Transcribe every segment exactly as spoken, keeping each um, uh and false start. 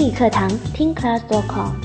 英语课堂听 class dot com。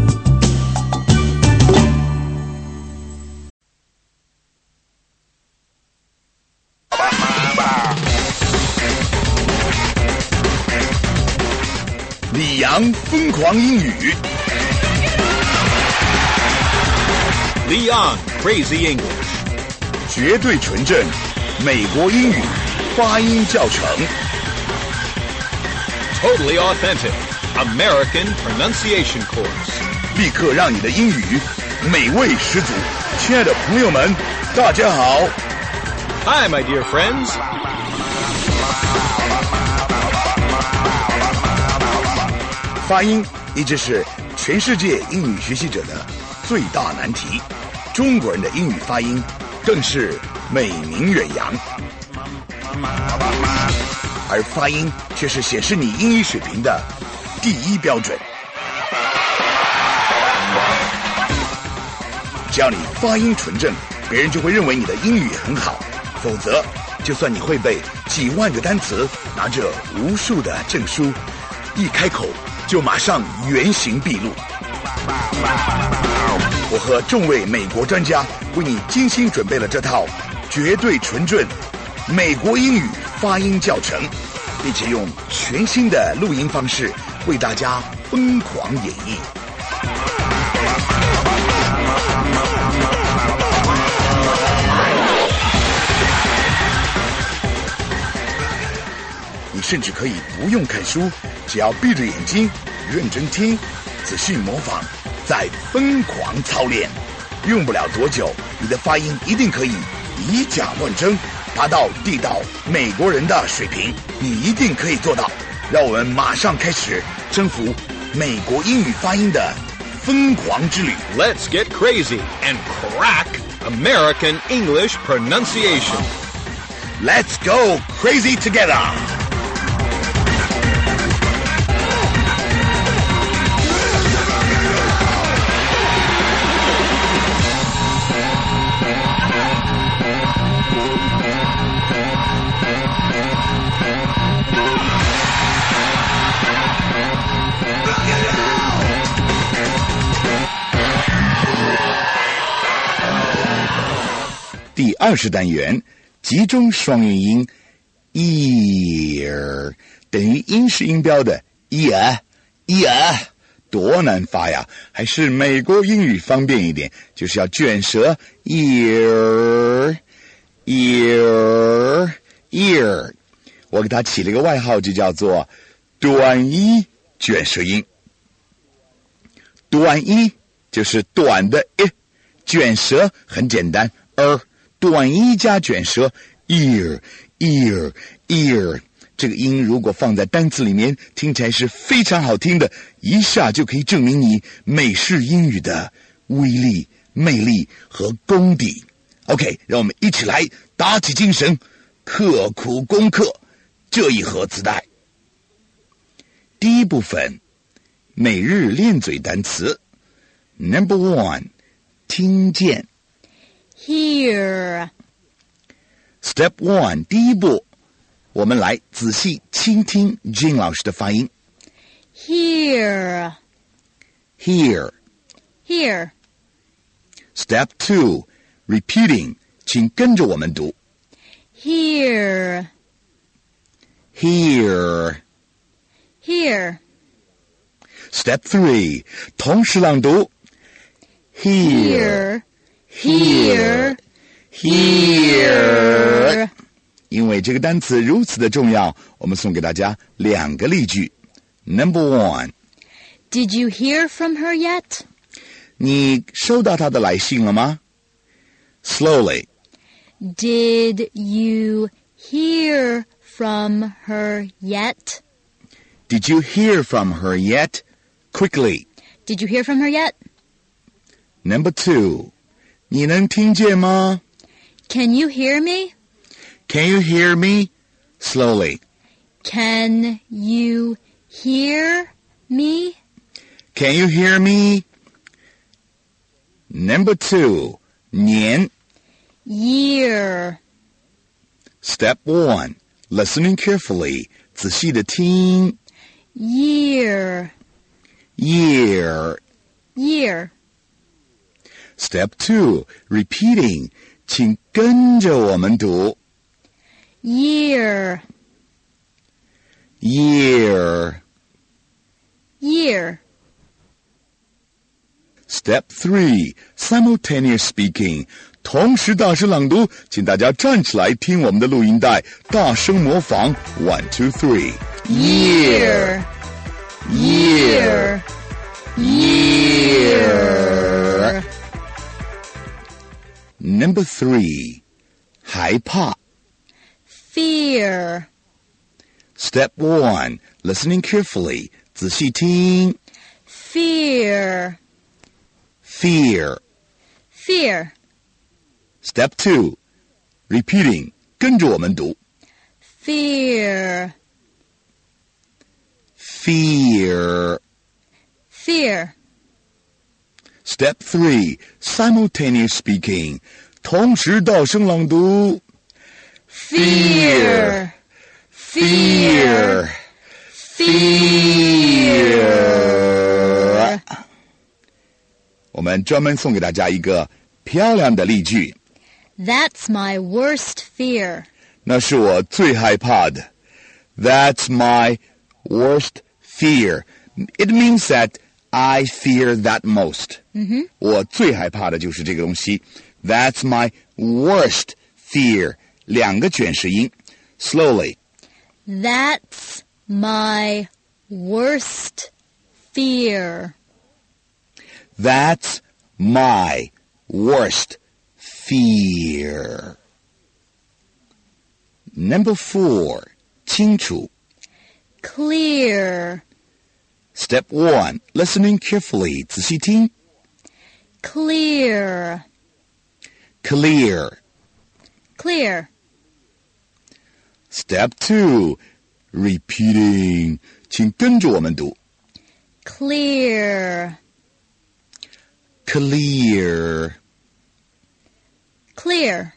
李阳疯狂英语 Leon Crazy English 绝对纯正美国英语发音教程 Totally authentic American pronunciation course 立刻让你的英语美味十足。亲爱的朋友们，大家好。 Hi, my dear friends. 发音一直是全世界英语学习者的最大难题，中国人的英语发音更是美名远扬，而发音却是显示你英语水平的第一标准。只要你发音纯正，别人就会认为你的英语很好，否则就算你会背几万个单词，拿着无数的证书，一开口就马上原形毕露。我和众位美国专家为你精心准备了这套绝对纯正美国英语发音教程，并且用全新的录音方式为大家疯狂演绎。你甚至可以不用看书，只要闭着眼睛认真听，仔细模仿，再疯狂操练，用不了多久，你的发音一定可以以假乱真，达到地道美国人的水平。你一定可以做到。让我们马上开始征服美国英语发音的疯狂之旅。 Let's get crazy and crack American English pronunciation. Let's go crazy together.第二十单元集中双元音 ear 等于英式音标的 ear ear 多难发呀，还是美国英语方便一点，就是要卷舌 ear ear ear。 我给它起了一个外号，就叫做短一卷舌音。短一就是短的 e， 卷舌很简单 er，短一加卷舌 ear ear ear， 这个音如果放在单词里面，听起来是非常好听的，一下就可以证明你美式英语的威力、魅力和功底。 OK， 让我们一起来打起精神，刻苦攻克这一盒磁带。第一部分，每日练嘴单词 Number one， 听见。 Hear. Step one， 第一步，我们来仔细倾听 Jane 老师的发音。 Hear. Hear. Hear. Step two， repeating， 请跟着我们读。 Hear. Hear. Hear. Step three， 同时朗读。Hear. Hear. Hear. 因为这个单词如此的重要，我们送给大家两个例句。Number one， Did you hear from her yet? 你收到她的来信了吗？ Slowly， Did you hear from her yet? Did you hear from her yet? Quickly. Did you hear from her yet? Number two, 你能听见吗？ Can you hear me? Can you hear me? Slowly. Can you hear me? Can you hear me? Number two, 年 Year. Step one, listening carefully, 仔细的听。 Year. year. Year. Step two, repeating. 请跟着我们读 Year. year. Year. Step three, simultaneous speaking. 同时大声朗读，请大家站起来听我们的录音带，大声模仿。One, two, three. Year. Year. Year. Number three, 害怕。 Fear. Step one, listening carefully. 仔细听。 Fear. Fear. Fear. Step two, repeating. 跟着我们读。 Fear. Fear. Fear. Step three, simultaneous speaking. 同时大声朗读。 Fear. Fear. Fear. 我们专门送给大家一个漂亮的例句。 That's my worst fear. 那是我最害怕的。That's my worst fear. It means that I fear that most. 我最害怕的就是这个东西。That's my worst fear. 两个卷舌音。Slowly. That's my worst fear. That's my worst fear. Number four, 清楚。 Clear. Step one, listening carefully. 仔细听。 Clear. Clear. Clear. Step two, repeating. 请跟着我们读。 Clear. Clear. Clear.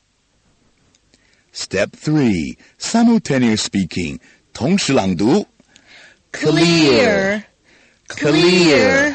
Step three, simultaneous speaking. 同时朗读。 Clear. Clear.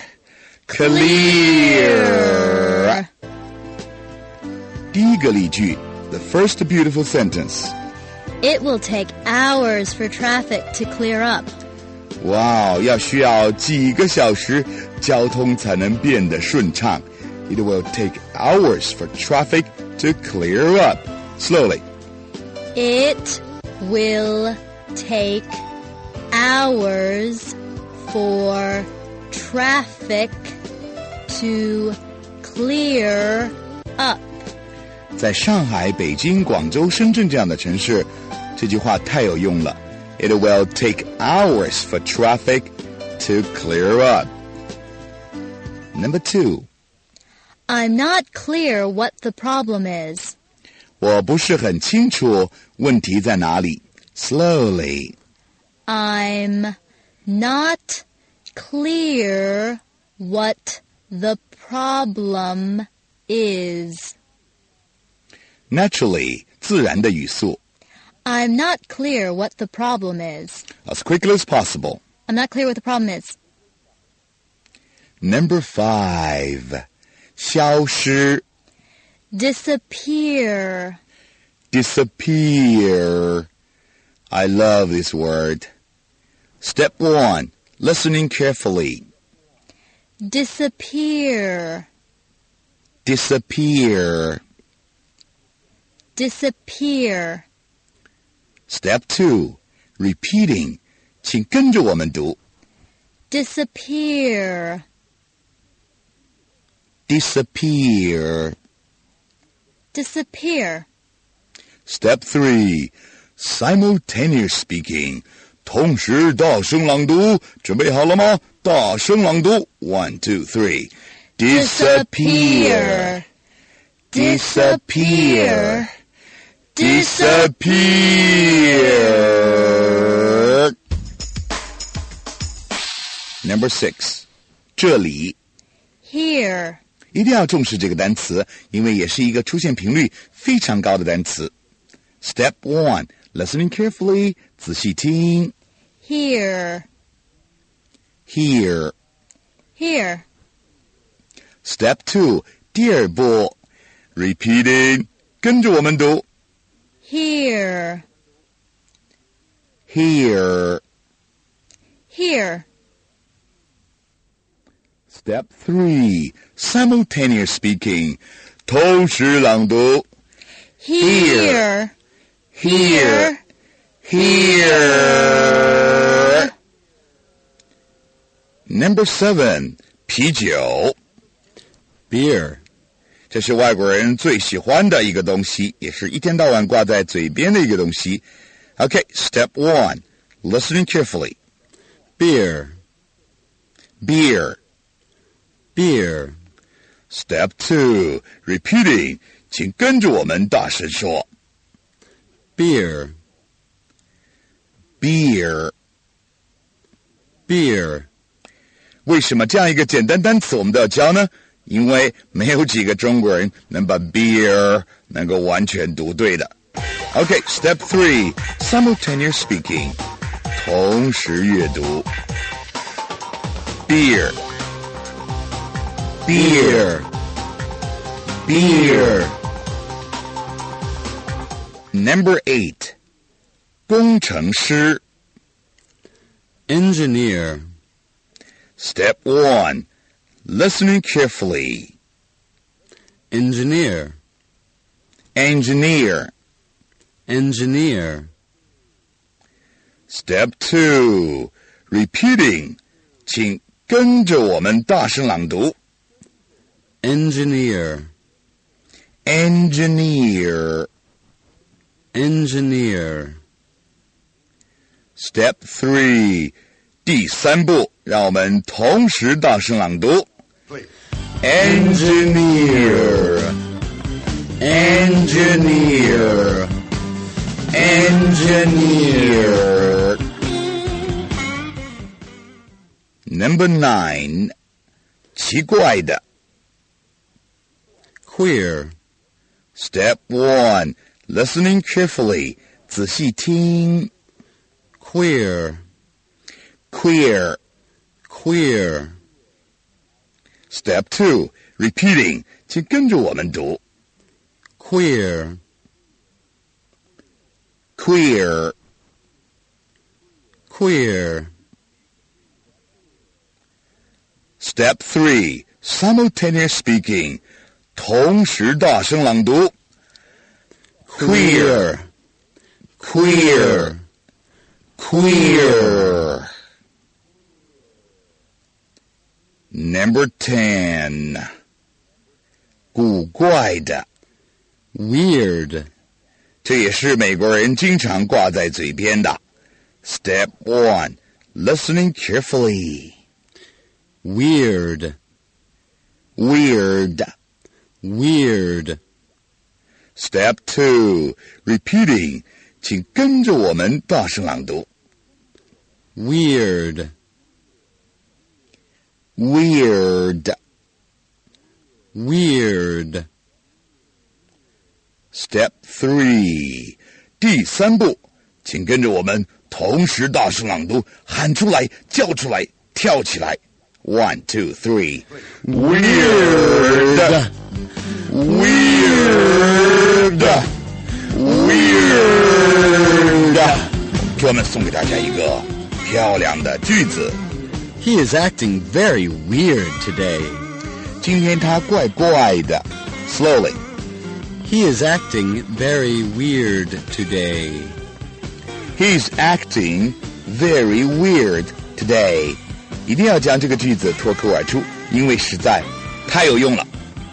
Clear. 第一个例句 The first beautiful sentence. It will take hours for traffic to clear up. 哇，要需要几个小时，交通才能变得顺畅。It will take hours for traffic to clear up. Slowly. It will take hours for traffic to clear up. 在上海、北京、广州、深圳这样的城市，这句话太有用了。It will take hours for traffic to clear up. Number two. I'm not clear what the problem is. 我不是很清楚问题在哪里。Slowly. I'm not clear what the problem is. Naturally, 自然的语速。 I'm not clear what the problem is. As quickly as possible. I'm not clear what the problem is. Number five. 消失 Disappear. Disappear. I love this word. Step one. Listening carefully. Disappear. Disappear. Disappear. Step two. Repeating. 请跟着我们读。 Disappear. Disappear. Disappear. Step three. Simultaneous speaking. 同时大声朗读。准备好了吗？大声朗读。One, two, three. Disappear. Disappear. Disappear. Number six. 这里 Here. 一定要重视这个单词，因为也是一个出现频率非常高的单词。Step one, listening carefully, 仔细听。 Here. Here. Here. Step two, 第二步 Repeating, 跟着我们读 Here. Here. Here. Step three, Simultaneous speaking, 同时朗读 Here. Here. Here. Number seven, 啤酒 Beer. 这是外国人最喜欢的一个东西，也是一天到晚挂在嘴边的一个东西。Okay, step one, listening carefully. Beer. Beer. Beer. Step two, repeating. 请跟着我们大声说 Beer. Beer. Beer. 为什么这样一个简单单词我们都要教呢？因为没有几个中国人能把 beer 能够完全读对的。Okay, step three, simultaneous speaking. 同时阅读 Beer. Beer. Beer. Number eight, 工程师 Engineer. Step one, listening carefully. Engineer. Engineer. Engineer. Step two, repeating. 请跟着我们大声朗读 Engineer. Engineer. Engineer. Step three, 第三步，让我们同时大声朗读 Engineer. Engineer. Engineer. Number nine, 奇怪的 Queer. Step one, listening carefully. 仔细听 Queer. Queer. Queer. Step two, repeating. 请跟着我们读 Queer. Queer. Queer. Step three, simultaneous speaking. 同时大声朗读 Queer. Queer. Queer. Number ten, 古怪的 Weird. 这也是美国人经常挂在嘴边的 Step one, listening carefully. Weird. Weird. Weird. Step two, repeating. 请跟着我们大声朗读 Weird. Weird. Weird. Step three, 第三步，请跟着我们同时大声朗读，喊出来，叫出来，跳起来。One, two, three. Weird. Weird. Weird. 给我们送给大家一个漂亮的句子。 He is acting very weird today. 今天他怪怪的。Slowly. He is acting very weird today. He's acting very weird today. 一定要将这个句子脱口而出，因为实在太有用了。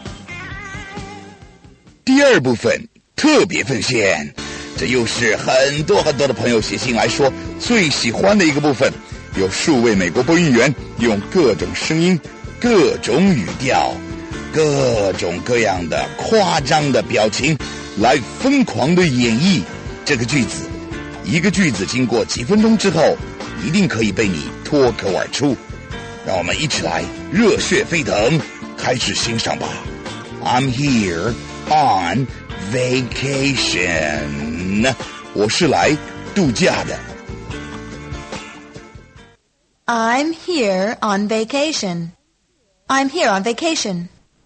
第二部分特别奉献，这又是很多很多的朋友写信来说最喜欢的一个部分。有数位美国播音员用各种声音、各种语调、各种各样的夸张的表情来疯狂的演绎这个句子。一个句子经过几分钟之后，一定可以被你脱口而出。让我们一起来热血沸腾，开始欣赏吧。I'm here on vacation. 我是来度假的。 I'm here on vacation. I'm here on vacation.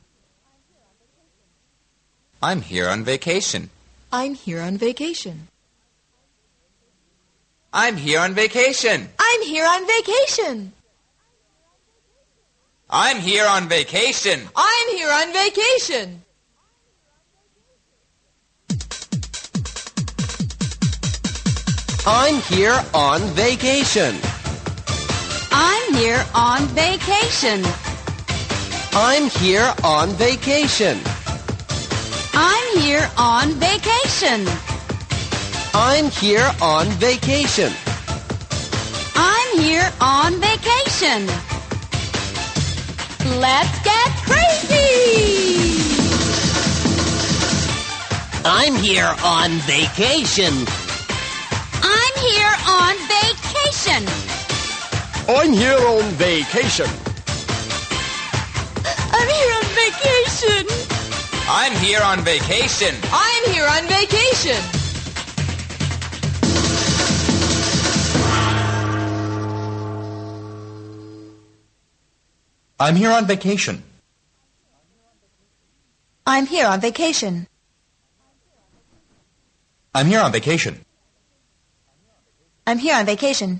I'm here on vacation. I'm here on vacation. I'm here on vacation. I'm here on vacation. I'm here on vacation. I'm here on vacation. I'm here on vacation. I'm here on vacation. I'm here on vacation. I'm here on vacation. I'm here on vacation. I'm here on vacation. Let's get crazy! I'm here on vacation. I'm here on vacation. I'm here on vacation. I'm here on vacation. I'm here on vacation. I'm here on vacation. I'm here on vacation. I'm here on vacation. I'm here on vacation. I'm here on vacation.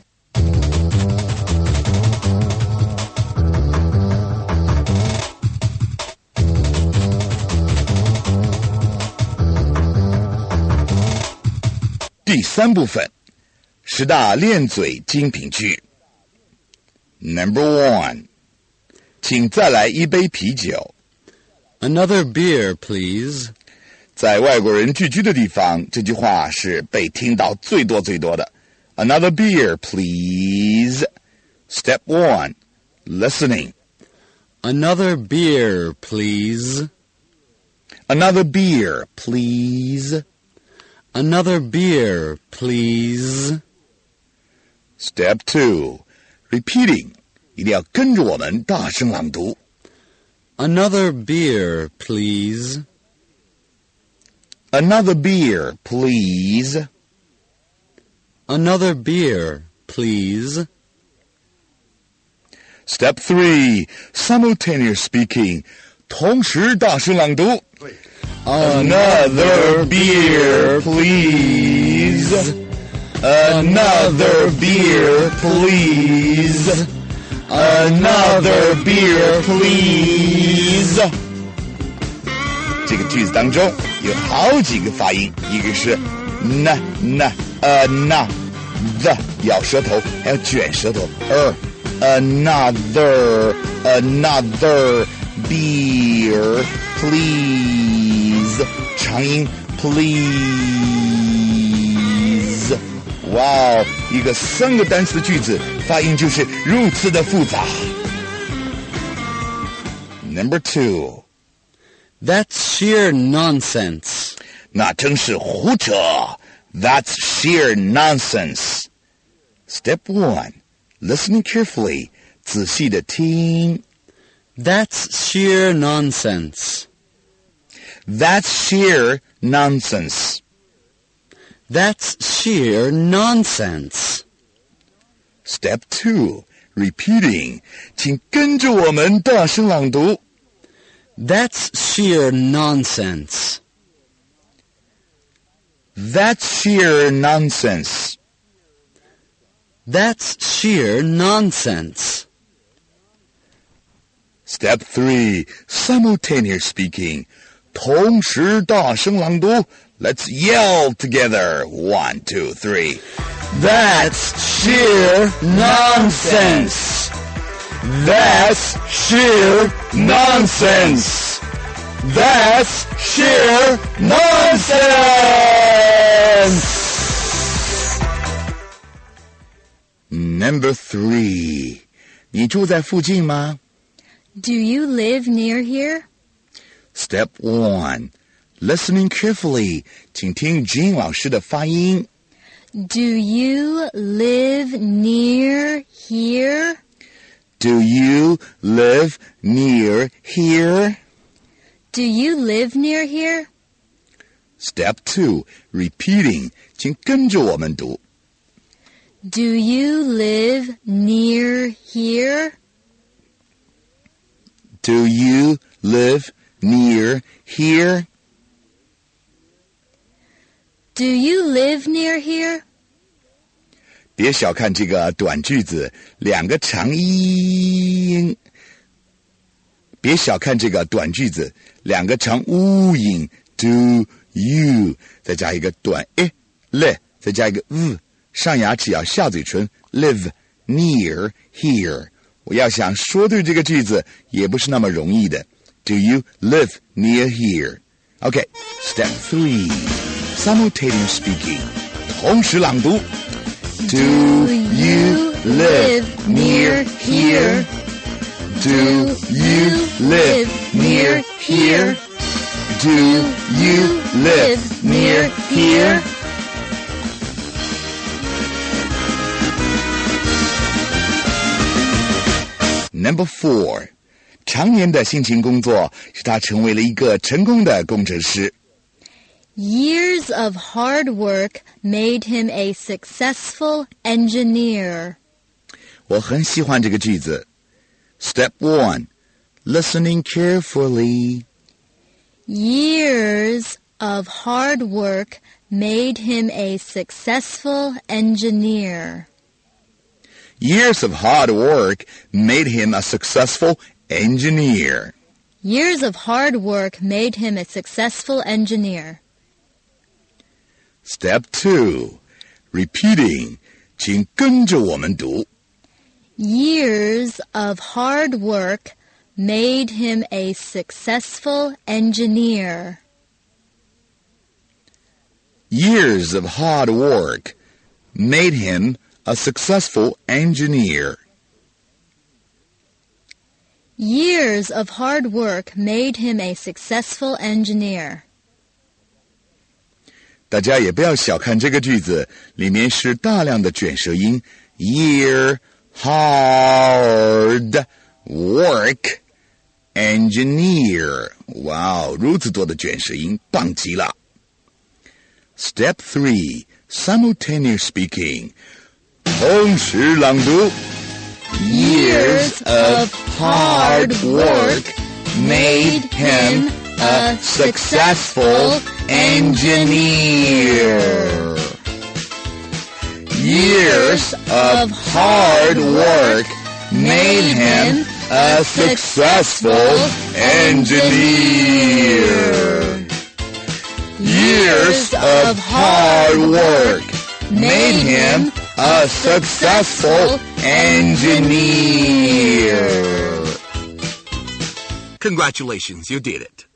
Number 第三部分，十大练嘴精品句。Number one， 请再来一杯啤酒。 Another beer, please. 在外国人聚居的地方，这句话是被听到最多最多的。Another beer, please. Step one, listening. Another beer, please. Another beer, please. Another beer, please. Step two, repeating. 一定要跟着我们大声朗读。 Another beer, please. Another beer, please. Another beer, please. Step three, simultaneous speaking. 同时大声朗读。Another beer, please. Another beer, please. Another beer, please. 这个句子当中有好几个发音，一个是 n n a na the 咬舌头，还有卷舌头。er another another beer please 长音 please。哇哦，一个三个单词的句子发音就是如此的复杂。Number two。 That's sheer nonsense. 那真是胡扯。That's sheer nonsense. Step one, listening carefully. 仔细的听。 That's sheer nonsense. That's sheer nonsense. That's sheer nonsense. Step two, repeating. 请跟着我们大声朗读。 That's sheer nonsense. That's sheer nonsense. That's sheer nonsense. Step three, simultaneous speaking. 同时大声朗读。Let's yell together. One, two, three. That's sheer nonsense. That's sheer nonsense. That's sheer nonsense. Number three. 你住在附近吗？ Do you live near here? Step one. Listening carefully. 请听 Jean 老师的发音。 Do you live near here? Do you live near here? Do you live near here? Step two, repeating. 请跟着我们读。 Do you live near here? Do you live near here? Do you live near here? 别小看这个短句子，两个长音。别小看这个短句子，两个长乌音 ，do you， 再加一个短 e le， 再加一个 v， 上牙齿咬下嘴唇 ，live near here。我要想说对这个句子，也不是那么容易的。Do you live near here? Okay, step three, simultaneous speaking， 同时朗读。Do you live near here? Do you live near here? Do you live near here? Number four. 常年的辛勤工作使他成为了一个成功的工程师。 Years of hard work made him a successful engineer. 我很喜欢这个句子。Step one, listening carefully. Years of hard work made him a successful engineer. Years of hard work made him a successful engineer. Years of hard work made him a successful engineer. Step two, repeating. 请跟着我们读。 Years of hard work made him a successful engineer. Years of hard work made him a successful engineer. Years of hard work made him a successful engineer. 大家也不要小看这个句子，里面是大量的卷舌音。Year, hard, work, engineer. 哇哦，如此多的卷舌音，棒极了。Step three, simultaneous speaking. 同时朗读。Years of hard work made him a successful engineer. Years of hard work made him a successful engineer. Years of hard work made him a successful engineer. Congratulations, you did it.